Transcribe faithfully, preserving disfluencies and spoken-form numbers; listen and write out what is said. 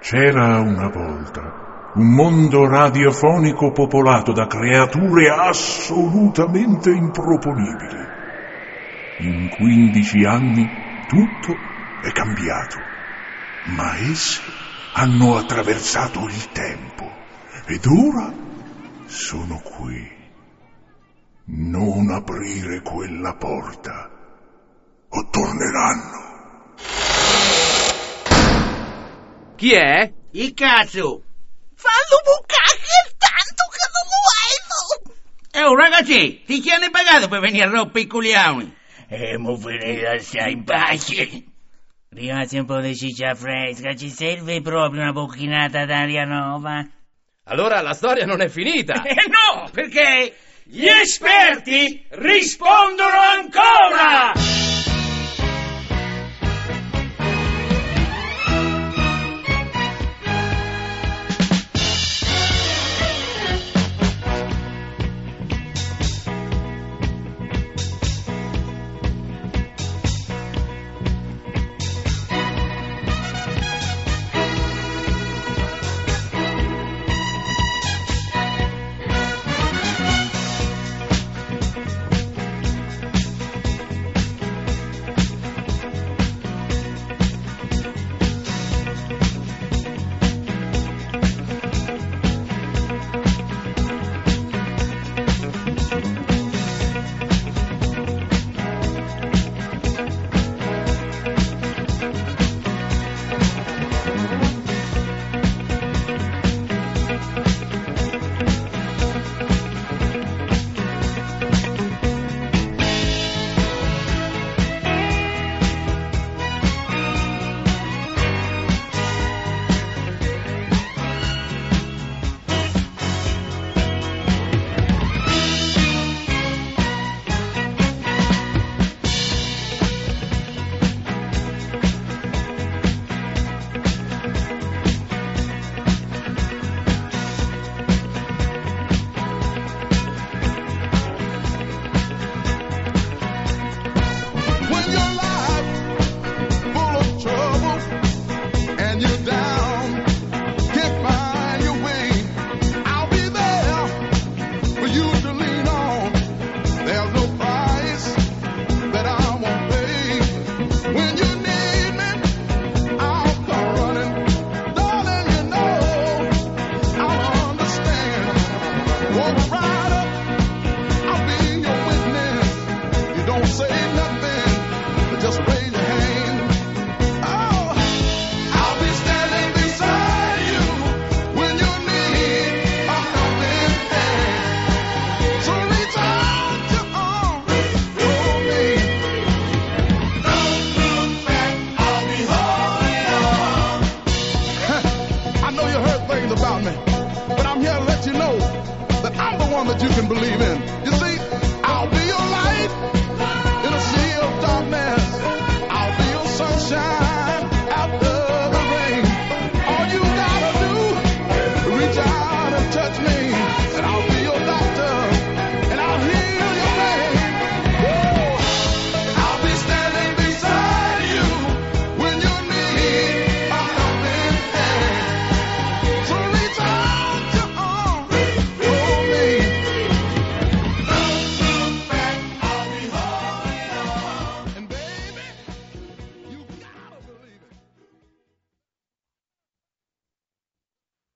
C'era una volta un mondo radiofonico popolato da creature assolutamente improponibili. In quindici anni tutto è cambiato, ma essi hanno attraversato il tempo ed ora sono qui. Non aprire quella porta o torneranno. Chi è? Il cazzo! Fallo bucare tanto che non lo vedo! Eh, oh, ragazzi, ti chi hanno pagato per venire a rompere i coglioni? Eh, mo ve ne lascia in pace. Ragazzi, un po' di ciccia fresca, ci serve proprio una bocchinata d'aria nuova? Allora la storia non è finita. Eh no, perché Gli esperti rispondono ancora! That you can believe in. You see, I'll be your light in a sea of darkness. I'll be your sunshine.